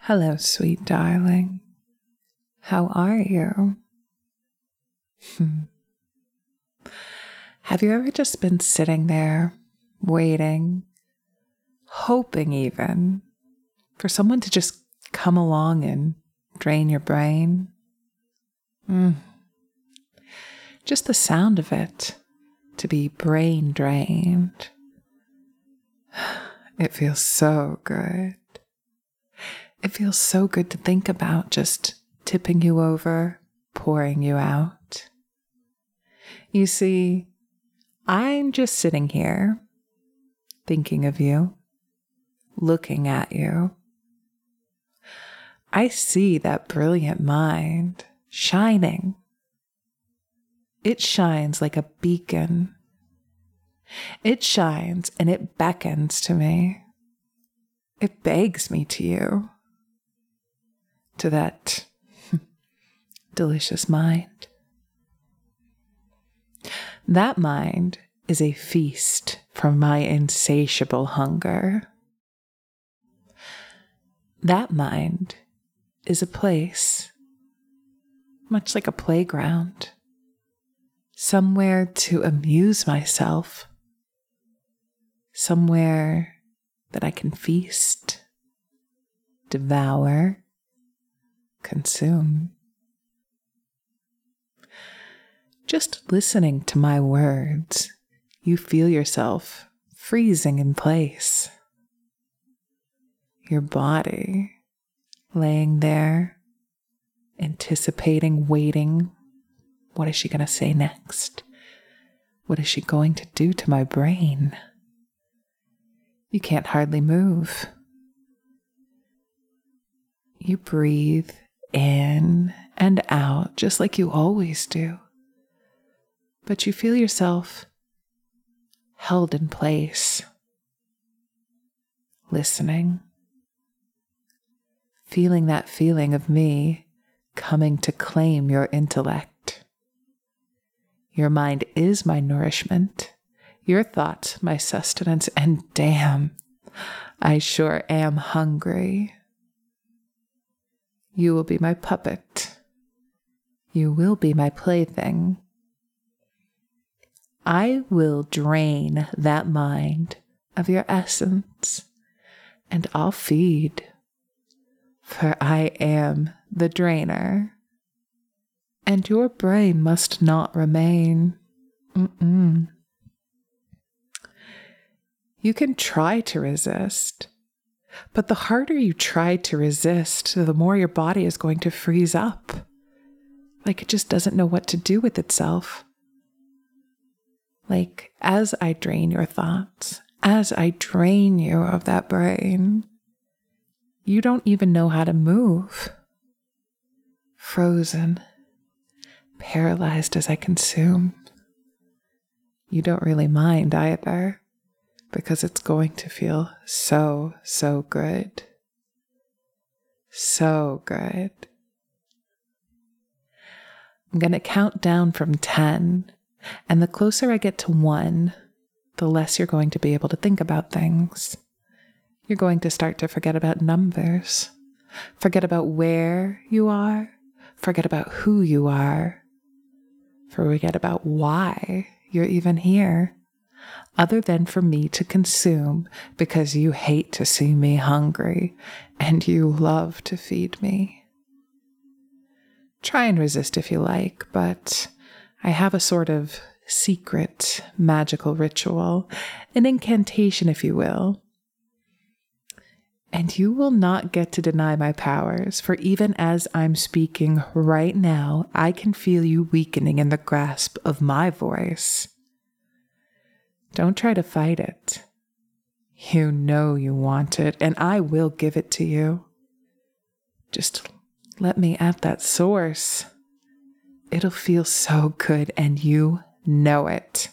Hello, sweet darling. How are you? Have you ever just been sitting there, waiting, hoping even, for someone to just come along and drain your brain? Just the sound of it, to be brain drained. It feels so good. It feels so good to think about just tipping you over, pouring you out. You see, I'm just sitting here, thinking of you, looking at you. I see that brilliant mind shining. It shines like a beacon. It shines and it beckons to me. It begs me to you. To that delicious mind. That mind is a feast from my insatiable hunger. That mind is a place, much like a playground, somewhere to amuse myself, somewhere that I can feast, devour, consume. Just listening to my words, you feel yourself freezing in place. Your body laying there, anticipating, waiting. What is she going to say next? What is she going to do to my brain? You can't hardly move. You breathe in and out just like you always do. But you feel yourself held in place, listening, feeling that feeling of me coming to claim your intellect. Your mind is my nourishment, your thoughts my sustenance, and damn, I sure am hungry. You will be my puppet. You will be my plaything. I will drain that mind of your essence, and I'll feed, for I am the drainer, and your brain must not remain. You can try to resist, but the harder you try to resist, the more your body is going to freeze up, like it just doesn't know what to do with itself. Like, as I drain your thoughts, as I drain you of that brain, you don't even know how to move. Frozen, paralyzed as I consume. You don't really mind either, because it's going to feel so, so good. So good. I'm going to count down from 10. And the closer I get to 1, the less you're going to be able to think about things. You're going to start to forget about numbers, forget about where you are, forget about who you are, forget about why you're even here, other than for me to consume because you hate to see me hungry and you love to feed me. Try and resist if you like, but I have a sort of secret magical ritual, an incantation, if you will. And you will not get to deny my powers, for even as I'm speaking right now, I can feel you weakening in the grasp of my voice. Don't try to fight it. You know you want it, and I will give it to you. Just let me at that source. It'll feel so good, and you know it.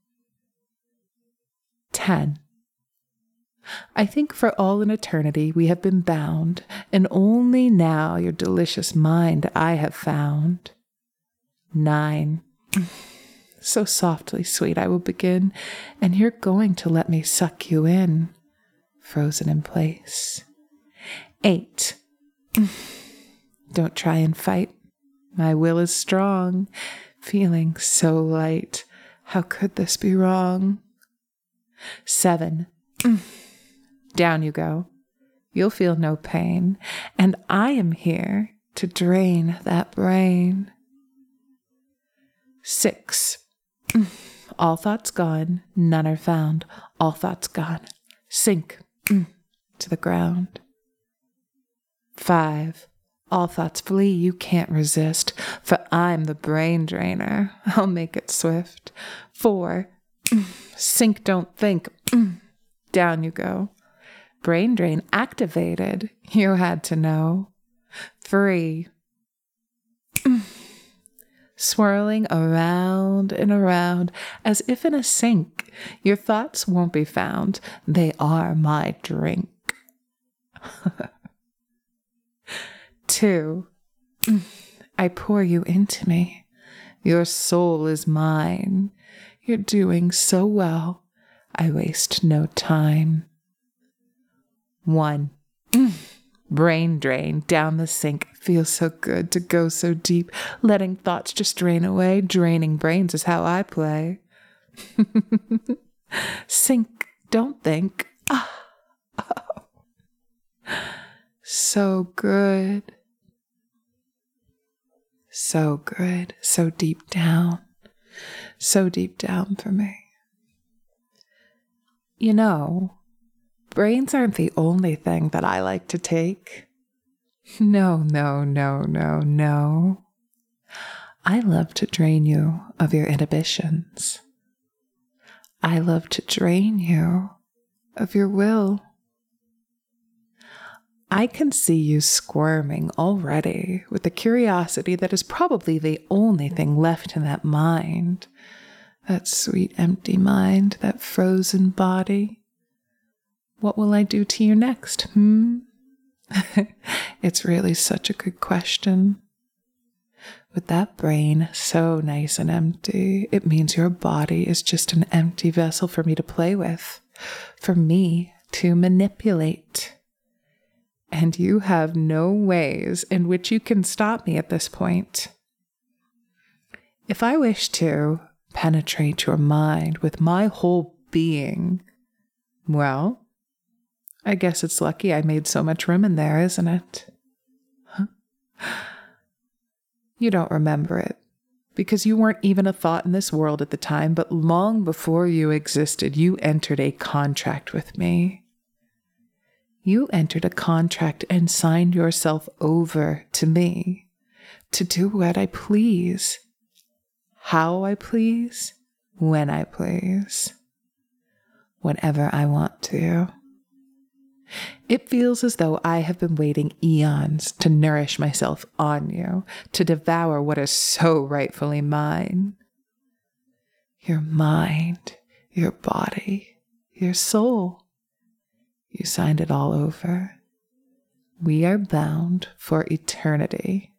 10. I think for all an eternity we have been bound, and only now your delicious mind I have found. 9. So softly, sweet, I will begin, and you're going to let me suck you in, frozen in place. 8. Don't try and fight. My will is strong, feeling so light. How could this be wrong? 7. Down you go. You'll feel no pain, and I am here to drain that brain. 6. All thoughts gone, none are found. All thoughts gone. Sink to the ground. 5. All thoughts flee, you can't resist, for I'm the brain drainer. I'll make it swift. 4. Sink, don't think. Down you go. Brain drain activated. You had to know. 3. Swirling around and around as if in a sink. Your thoughts won't be found. They are my drink. 2. I pour you into me. Your soul is mine. You're doing so well. I waste no time. 1. Brain drain down the sink. Feels so good to go so deep. Letting thoughts just drain away. Draining brains is how I play. Sink, don't think. So good. So good. So deep down. So deep down for me. You know, brains aren't the only thing that I like to take. No, no, no, no, no. I love to drain you of your inhibitions. I love to drain you of your will. I can see you squirming already with the curiosity that is probably the only thing left in that mind. That sweet empty mind, that frozen body. What will I do to you next, It's really such a good question. With that brain so nice and empty, it means your body is just an empty vessel for me to play with, for me to manipulate. And you have no ways in which you can stop me at this point. If I wish to penetrate your mind with my whole being, well, I guess it's lucky I made so much room in there, isn't it? You don't remember it, because you weren't even a thought in this world at the time, but long before you existed, you entered a contract with me. You entered a contract and signed yourself over to me to do what I please, how I please, when I please, whenever I want to. It feels as though I have been waiting eons to nourish myself on you, to devour what is so rightfully mine. Your mind, your body, your soul. You signed it all over. We are bound for eternity.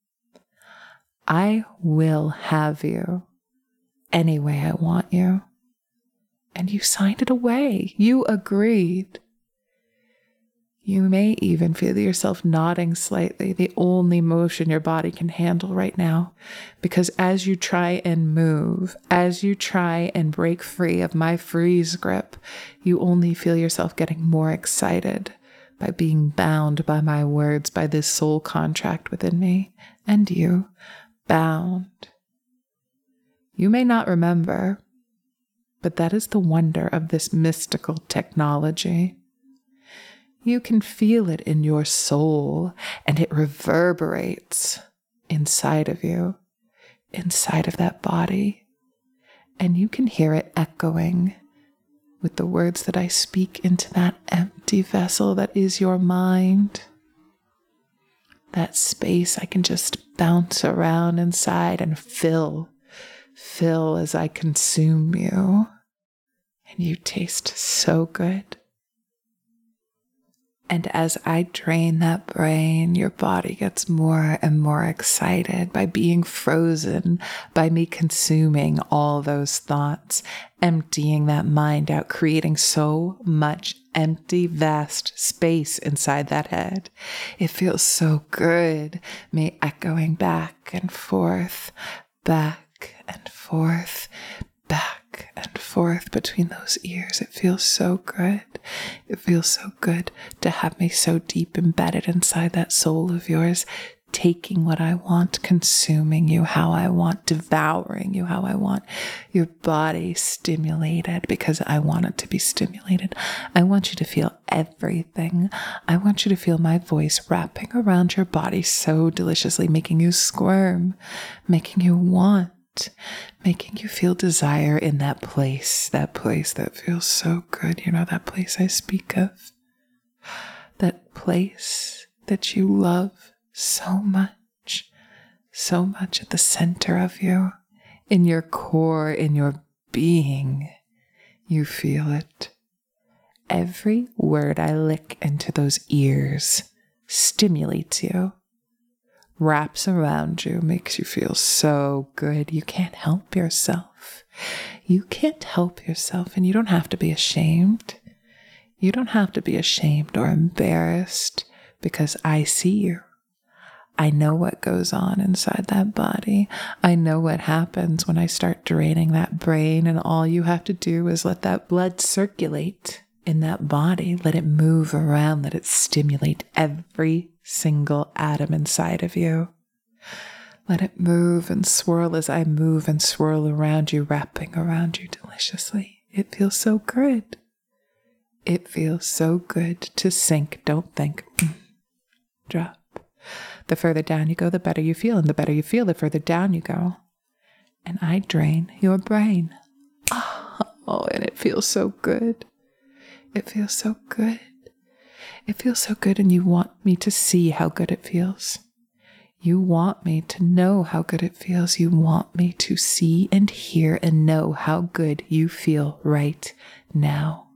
I will have you any way I want you. And you signed it away. You agreed. You may even feel yourself nodding slightly, the only motion your body can handle right now, because as you try and move, as you try and break free of my freeze grip, you only feel yourself getting more excited by being bound by my words, by this soul contract within me, and you, bound. You may not remember, but that is the wonder of this mystical technology. You can feel it in your soul, and it reverberates inside of you, inside of that body. And you can hear it echoing with the words that I speak into that empty vessel that is your mind. That space I can just bounce around inside and fill as I consume you. And you taste so good. And as I drain that brain, your body gets more and more excited by being frozen, by me consuming all those thoughts, emptying that mind out, creating so much empty, vast space inside that head. It feels so good, me echoing back and forth, back and forth, back and forth between those ears. It feels so good. It feels so good to have me so deep embedded inside that soul of yours, taking what I want, consuming you how I want, devouring you how I want, your body stimulated because I want it to be stimulated. I want you to feel everything. I want you to feel my voice wrapping around your body so deliciously, making you squirm, making you want, making you feel desire in that place that feels so good. You know, that place I speak of, that place that you love so much at the center of you, in your core, in your being. You feel it. Every word I lick into those ears stimulates you, wraps around you, makes you feel so good. You can't help yourself. You can't help yourself, and you don't have to be ashamed. You don't have to be ashamed or embarrassed because I see you. I know what goes on inside that body. I know what happens when I start draining that brain, and all you have to do is let that blood circulate in that body. Let it move around. Let it stimulate every single atom inside of you. Let it move and swirl as I move and swirl around you, wrapping around you deliciously. It feels so good. It feels so good to sink. Don't think. Drop. The further down you go, the better you feel. And the better you feel, the further down you go. And I drain your brain. Oh, and it feels so good. It feels so good. It feels so good, and you want me to see how good it feels. You want me to know how good it feels. You want me to see and hear and know how good you feel right now.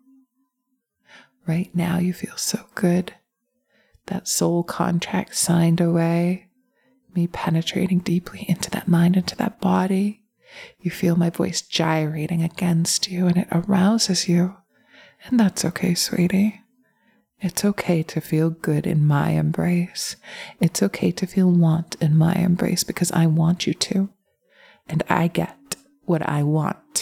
Right now, you feel so good. That soul contract signed away, me penetrating deeply into that mind, into that body. You feel my voice gyrating against you, and it arouses you. And that's okay, sweetie. It's okay to feel good in my embrace. It's okay to feel want in my embrace because I want you to. And I get what I want.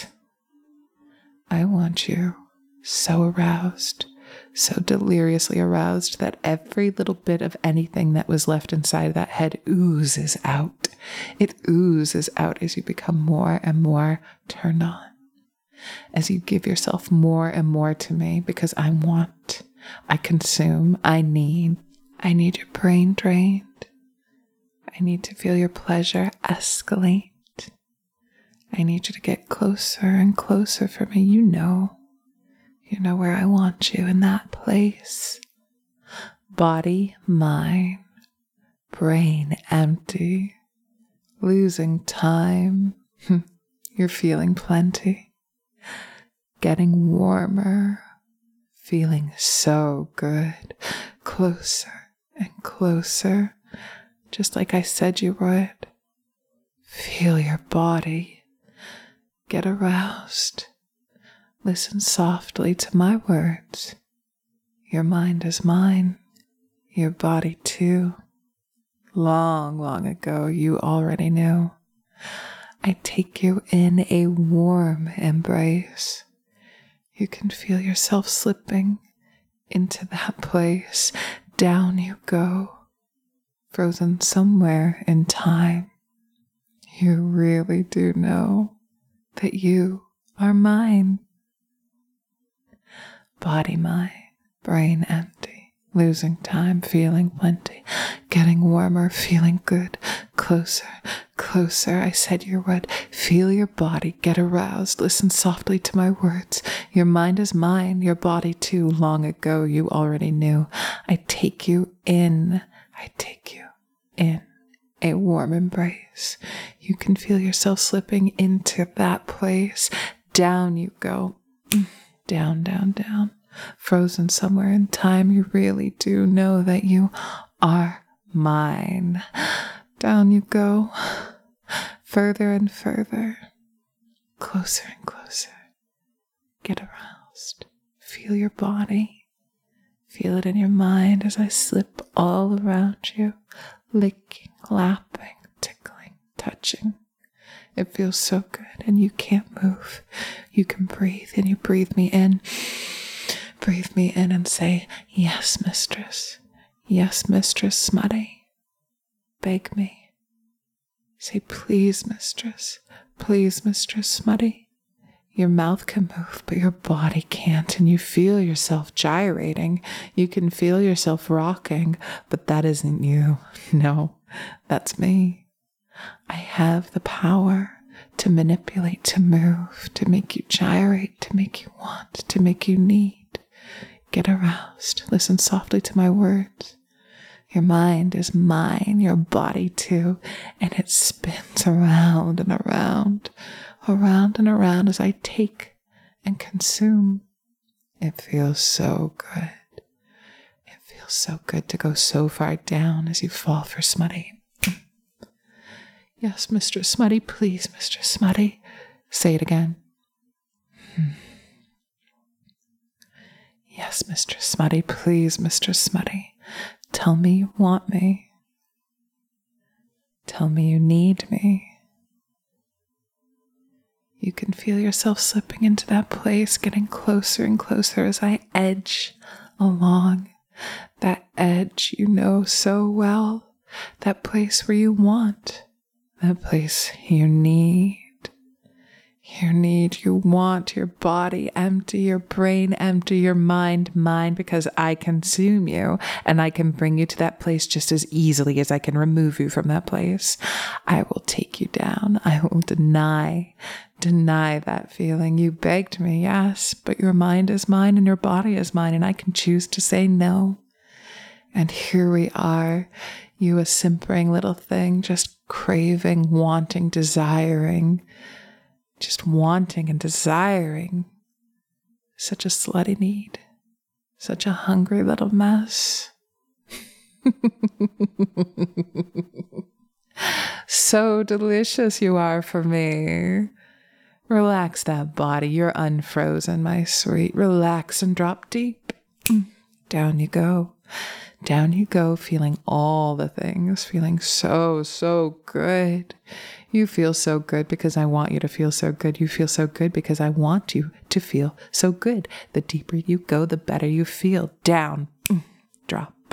I want you so aroused, so deliriously aroused that every little bit of anything that was left inside that head oozes out. It oozes out as you become more and more turned on. As you give yourself more and more to me because I want, I consume, I need your brain drained. I need to feel your pleasure escalate. I need you to get closer and closer for me. You know where I want you, in that place. Body, mind, brain empty, losing time. You're feeling plenty. Getting warmer, feeling so good, closer and closer, just like I said you would. Feel your body, get aroused, listen softly to my words. Your mind is mine, your body too. Long, long ago, you already knew. I take you in a warm embrace. You can feel yourself slipping into that place. Down you go, frozen somewhere in time. You really do know that you are mine. Body, mind, brain empty, losing time, feeling plenty, getting warmer, feeling good, closer, closer. I said you would. Feel your body, get aroused, listen softly to my words. Your mind is mine, your body too. Long ago you already knew. I take you in a warm embrace. You can feel yourself slipping into that place. Down you go. Down, down, down. frozen somewhere in time, you really do know that you are mine. Down you go, further and further, closer and closer. Get aroused. Feel your body. Feel it in your mind as I slip all around you, licking, lapping, tickling, touching. It feels so good, and you can't move. You can breathe, and you breathe me in. Breathe me in and say, yes, mistress. Yes, Mistress Smutty. Beg me. Say, please, mistress. Please, Mistress Smutty. Your mouth can move, but your body can't, and you feel yourself gyrating. You can feel yourself rocking, but that isn't you. No, that's me. I have the power to manipulate, to move, to make you gyrate, to make you want, to make you need. Get aroused. Listen softly to my words. Your mind is mine, your body too, and it spins around and around, around and around as I take and consume. It feels so good. It feels so good to go so far down as you fall for Smutty. Yes, Mistress Smutty, please, Mistress Smutty. Say it again. Yes, Mistress Smutty, please, Mistress Smutty. Tell me you want me. Tell me you need me. You can feel yourself slipping into that place, getting closer and closer as I edge along. That edge you know so well. That place where you want. That place you need. You want your body empty, your brain empty, your mind mine, because I consume you and I can bring you to that place just as easily as I can remove you from that place. I will take you down. I will deny that feeling. You begged me, yes, but your mind is mine and your body is mine, and I can choose to say no. And here we are, you a simpering little thing, just craving, wanting, desiring. Just wanting and desiring. Such a slutty need. Such a hungry little mess. So delicious you are for me. Relax that body. You're unfrozen, my sweet. Relax and drop deep. Down you go. Down you go, feeling all the things. Feeling so, so good. You feel so good because I want you to feel so good. You feel so good because I want you to feel so good. The deeper you go, the better you feel. Down. Drop.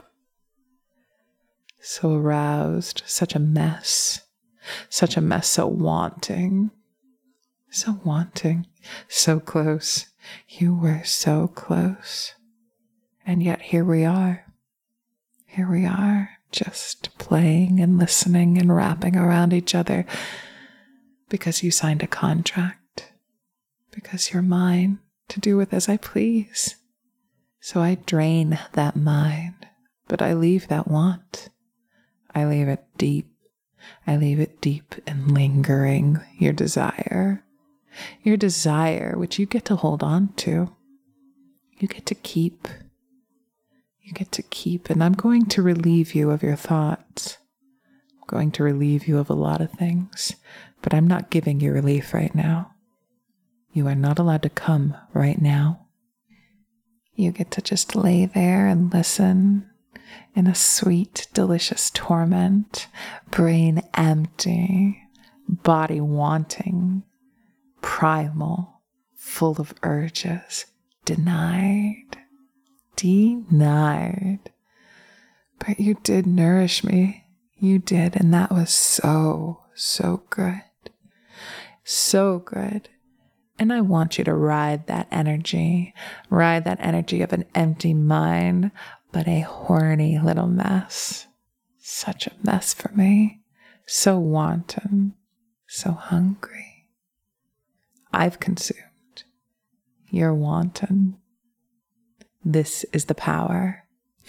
So aroused. Such a mess. Such a mess. So wanting. So wanting. So close. You were so close. And yet here we are. Here we are. Just playing and listening and wrapping around each other because you signed a contract, because you're mine to do with as I please. So I drain that mind, but I leave that want. I leave it deep. I leave it deep and lingering, your desire, which you get to hold on to. You get to keep. You get to keep, and I'm going to relieve you of your thoughts. I'm going to relieve you of a lot of things, but I'm not giving you relief right now. You are not allowed to come right now. You get to just lay there and listen in a sweet, delicious torment, brain empty, body wanting, primal, full of urges, denied. But you did nourish me. You did, and that was so, so good. So good. And I want you to ride that energy of an empty mind, but a horny little mess. Such a mess for me. So wanton, so hungry. I've consumed. You're wanton. This is the power.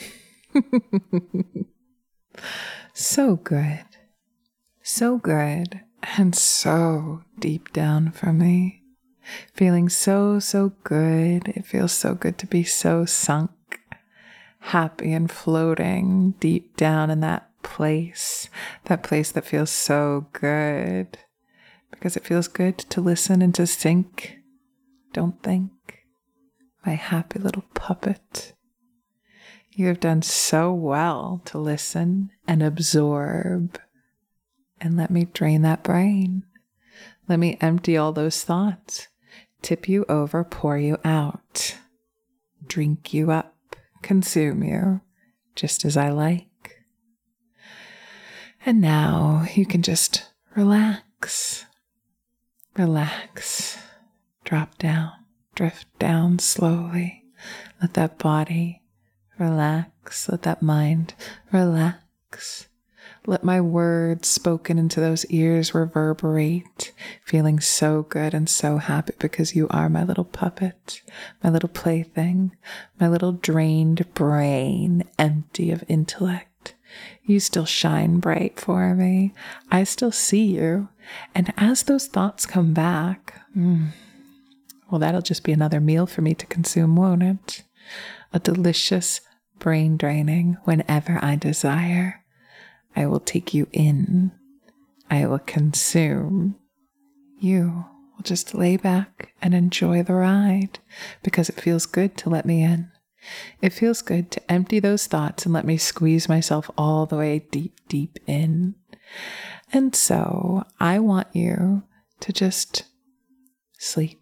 So good, and so deep down for me. feeling so, so good. It feels so good to be so sunk, happy and floating deep down in that place that feels so good. Because it feels good to listen and to think, don't think. My happy little puppet. You have done so well to listen and absorb. And let me drain that brain. Let me empty all those thoughts. Tip you over, pour you out. Drink you up, consume you, just as I like. And now you can just relax. Relax. Drop down. Drift down slowly. Let that body relax. Let that mind relax. Let my words spoken into those ears reverberate, feeling so good and so happy because you are my little puppet, my little plaything, my little drained brain, empty of intellect. You still shine bright for me. I still see you. And as those thoughts come back, well, that'll just be another meal for me to consume, won't it? A delicious brain draining whenever I desire. I will take you in. I will consume. You will just lay back and enjoy the ride because it feels good to let me in. It feels good to empty those thoughts and let me squeeze myself all the way deep, deep in. And so I want you to just sleep.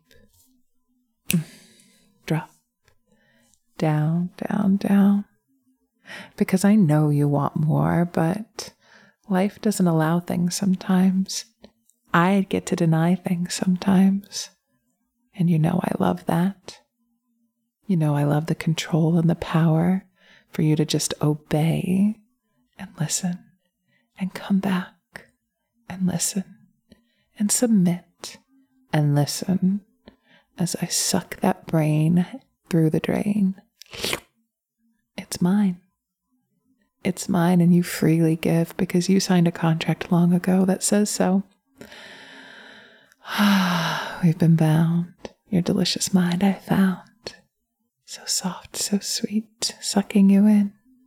Drop. Down, down, down. Because I know you want more, but life doesn't allow things sometimes. I get to deny things sometimes. And you know I love that. You know I love the control and the power for you to just obey and listen and come back and listen and submit and listen as I suck that brain through the drain. It's mine. It's mine, and you freely give because you signed a contract long ago that says so. We've been bound. Your delicious mind I found. So soft, so sweet, sucking you in.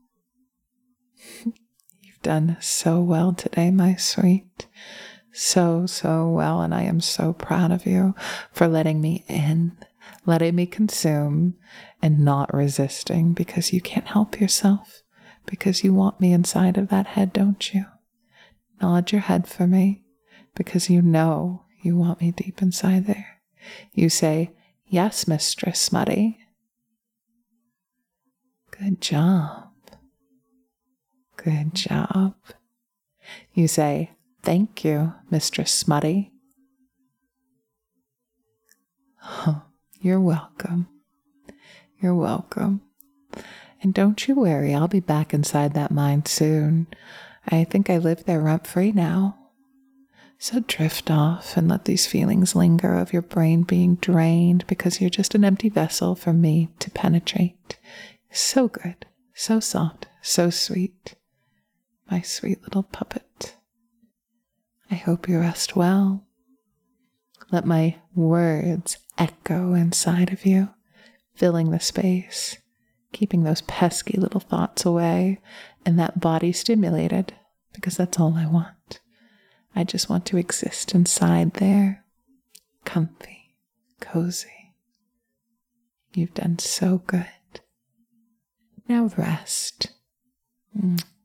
You've done so well today, my sweet. So, so well, and I am so proud of you for letting me in, letting me consume, and not resisting because you can't help yourself. Because you want me inside of that head, don't you? Nod your head for me, because you know you want me deep inside there. You say, yes, Mistress Smutty. Good job. Good job. You say, thank you, Mistress Smutty. Oh, you're welcome. You're welcome. And don't you worry, I'll be back inside that mind soon. I think I live there rent-free now. So drift off and let these feelings linger of your brain being drained because you're just an empty vessel for me to penetrate. So good, so soft, so sweet. My sweet little puppet. I hope you rest well. Let my words echo inside of you, filling the space. Keeping those pesky little thoughts away and that body stimulated, because that's all I want. I just want to exist inside there, comfy, cozy. You've done so good. Now rest.